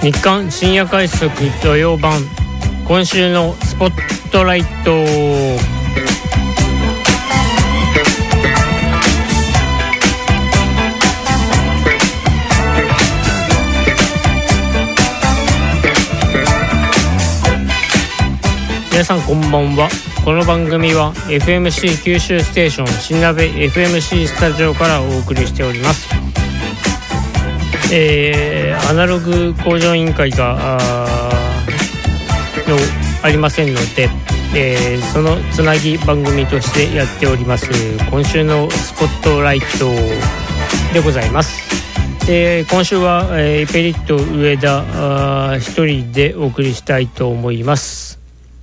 日刊深夜快速土曜版、今週のスポットライト。皆さんこんばんは。この番組は FMC 九州ステーション新鍋 FMC スタジオからお送りしております。アナログ向上委員会がありませんので、そのつなぎ番組としてやっております今週のスポットライトでございます。今週は、ペリット上田一人でお送りしたいと思います。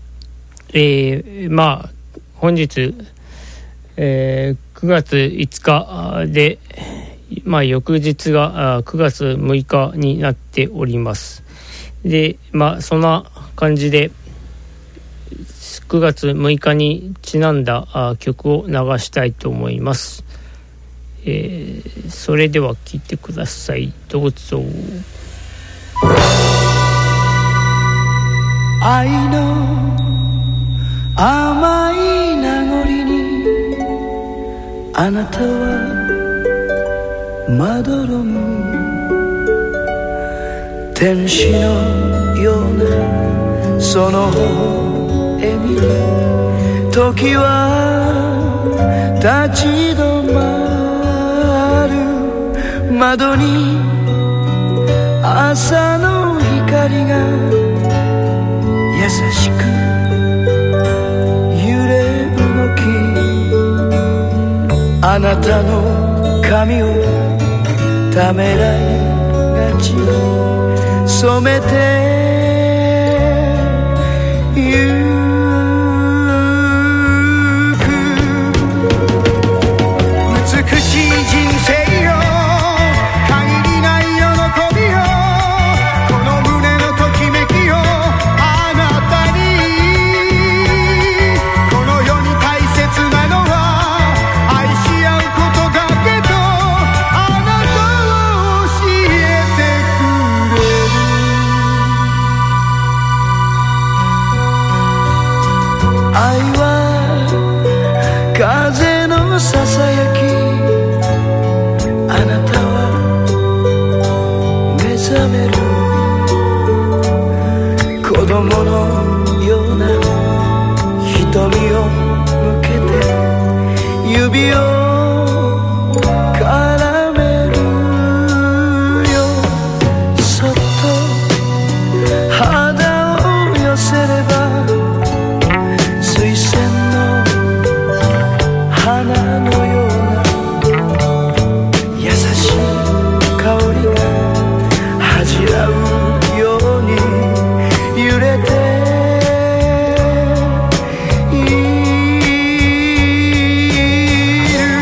本日、9月5日で、翌日が9月6日になっております。で、そんな感じで9月6日にちなんだ曲を流したいと思います。それでは聴いてください。どうぞ。 愛の甘い名残にあなたはまどろむ、天使のようなその微笑みに時は立ち止まる、窓に朝の光が優しく揺れ動き、あなたの髪をためらいがちに染めてゆく、美しい人生よ、限りない喜びよ、この胸のときめきよ、あなたにこの世に大切なのは愛し合うことだけど、愛は風のささやき、あなたは目覚める、子供のような瞳を向けて指を絡めるよ、そっと肌を寄せれば水仙の花のような優しい香りが恥じらうように揺れている。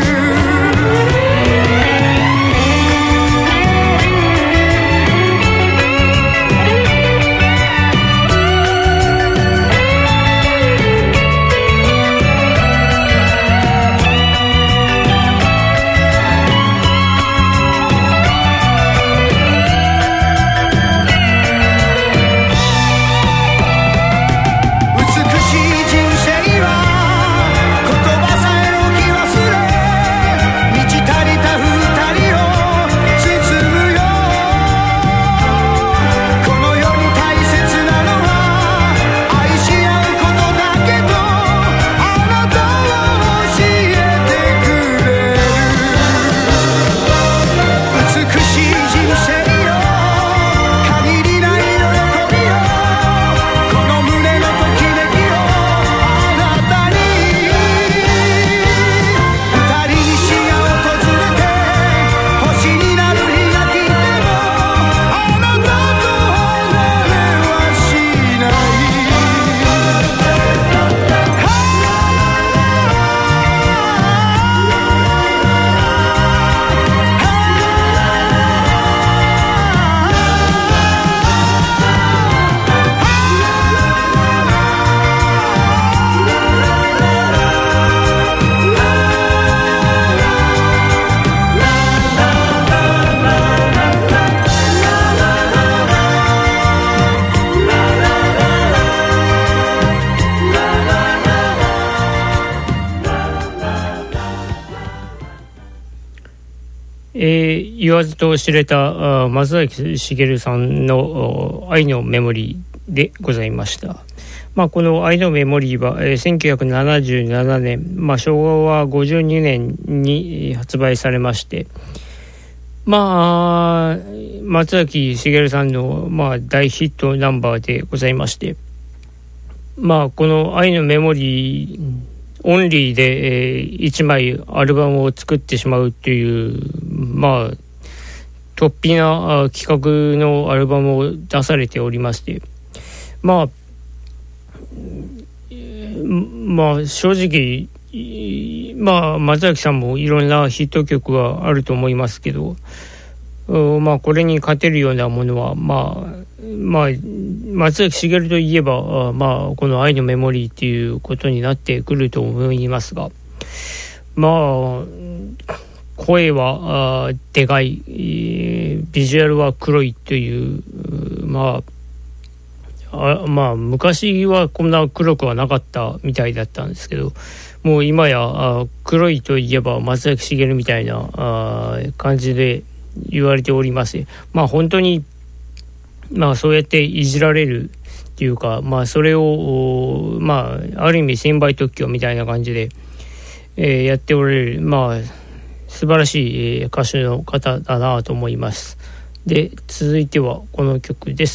言わずと知れた松崎しげるさんの愛のメモリーでございました。この愛のメモリーは、1977年、昭和52年に発売されまして、松崎しげるさんの、大ヒットナンバーでございまして、この愛のメモリーオンリーで、1枚アルバムを作ってしまうという、突飛な企画のアルバムを出されておりまして、正直、松崎さんもいろんなヒット曲はあると思いますけど、これに勝てるようなものは、松崎しげるといえば、この愛のメモリーっていうことになってくると思いますが、声はでかい、ビジュアルは黒いという、昔はこんな黒くはなかったみたいだったんですけど、もう今や黒いといえば松崎しげるみたいな感じで言われております。本当にそうやっていじられるっていうか、それをある意味専売特許みたいな感じで、やっておられる素晴らしい歌手の方だなと思います。で、続いてはこの曲です。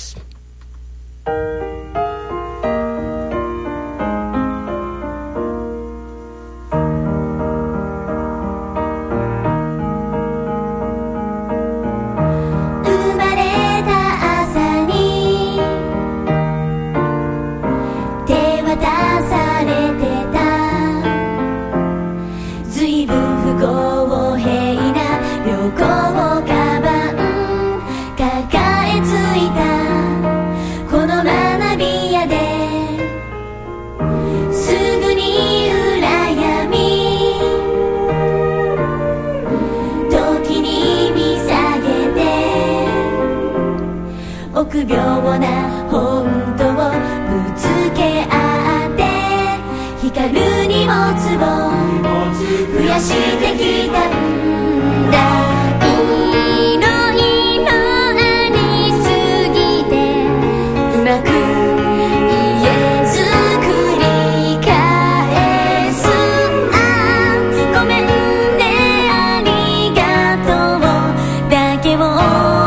臆病な本当をぶつけ合って光る荷物を増やしてきたんだ。いろいろありすぎてうまく言えず繰り返す。ごめんね、ありがとうだけを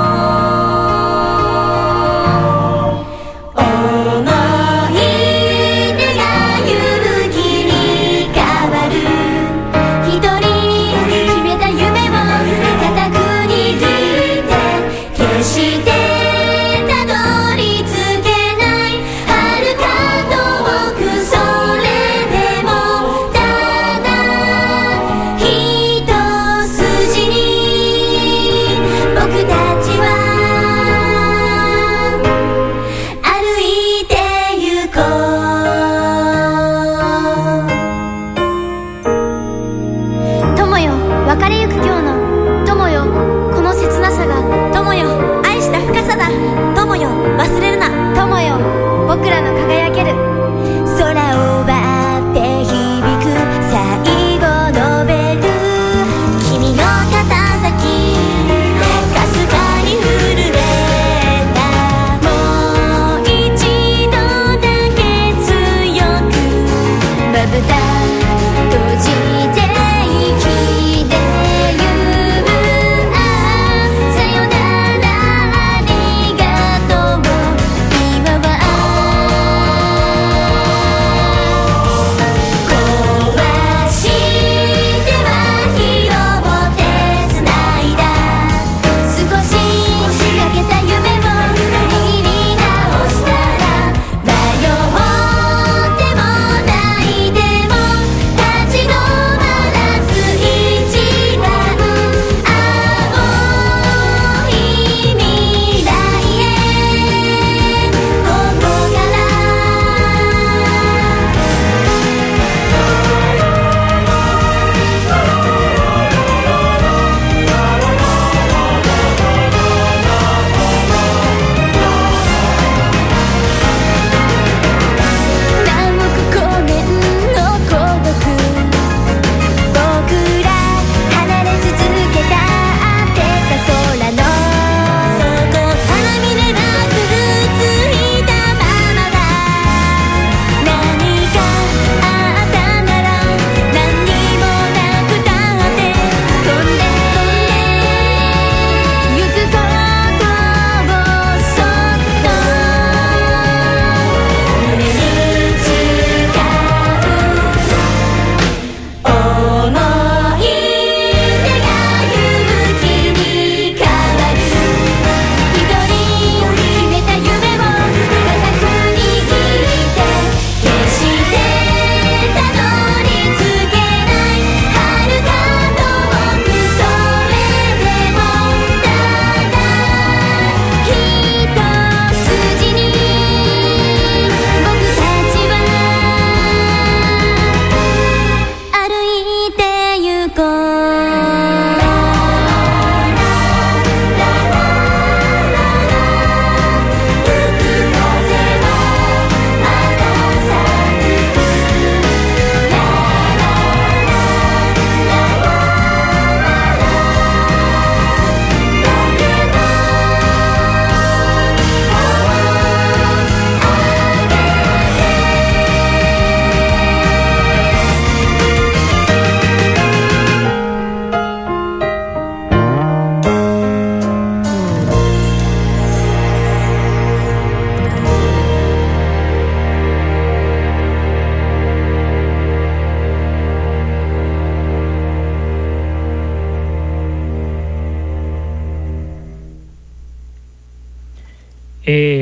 してたどり着けない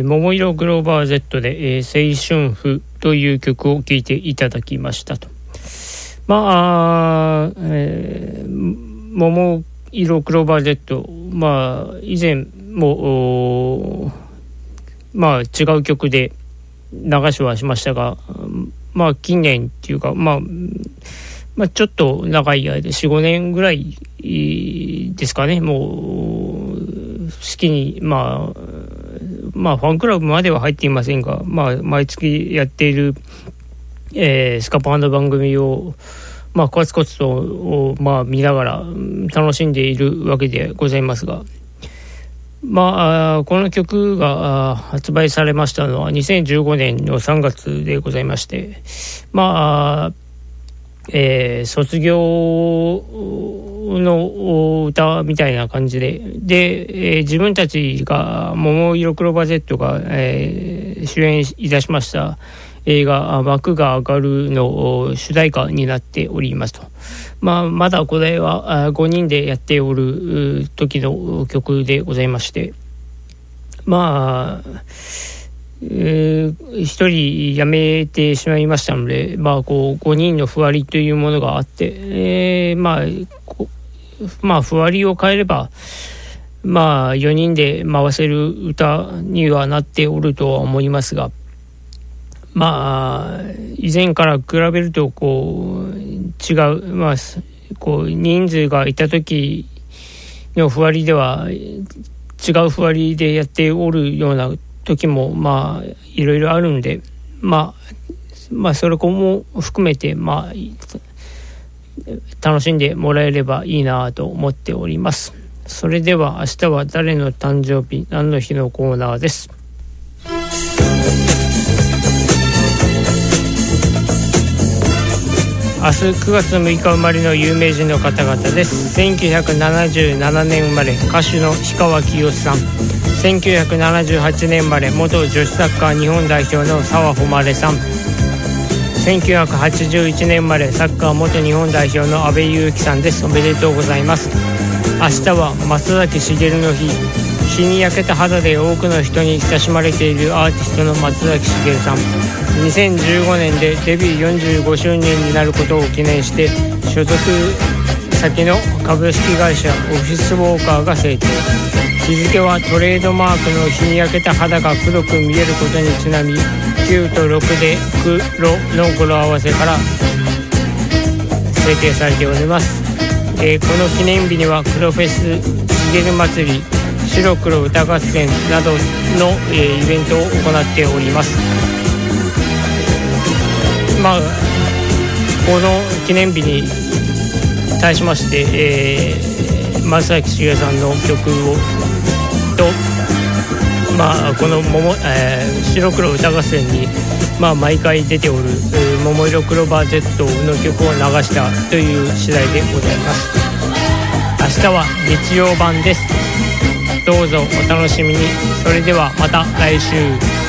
桃色クローバー Z で、青春譜という曲を聴いていただきましたと。桃色クローバー Z、以前も違う曲で流しはしましたが、近年っていうかちょっと長い間で 4,5 年ぐらいですかね、もう好きにファンクラブまでは入っていませんが、毎月やっている、スカパーの番組をコツコツと見ながら楽しんでいるわけでございますが、この曲が発売されましたのは2015年の3月でございまして、卒業の歌みたいな感じで、自分たちが桃色クローバー Z が、主演いたしました映画幕が上がるの主題歌になっておりますと。まだこれは5人でやっておる時の曲でございまして、一人辞めてしまいましたので、5人のふわりというものがあって、ふわりを変えれば4人で回せる歌にはなっておるとは思いますが、以前から比べると違う、人数がいた時のふわりでは違うふわりでやっておるような時もいろいろあるんで、それも含めて楽しんでもらえればいいなと思っております。それでは明日は誰の誕生日何の日のコーナーです。明日9月6日生まれの有名人の方々です。1977年生まれ歌手の氷川きよしさん、1978年生まれ元女子サッカー日本代表の澤穂希さん、1981年生まれサッカー元日本代表の阿部勇樹さんです。おめでとうございます。明日は松崎しげるの日。日に焼けた肌で多くの人に親しまれているアーティストの松崎しげるさん、2015年でデビュー45周年になることを記念して所属先の株式会社オフィスウォーカーが制定。日付はトレードマークの日に焼けた肌が黒く見えることにちなみ、9と6で黒の語呂合わせから制定されております。この記念日には黒フェスしげる祭り、白黒歌合戦などの、イベントを行っております。この記念日に対しまして、松崎しげるさんの曲をこの白黒歌合戦に毎回出ておる桃色クローバー Z の曲を流したという次第でございます。明日は日曜版です。どうぞお楽しみに。それではまた来週。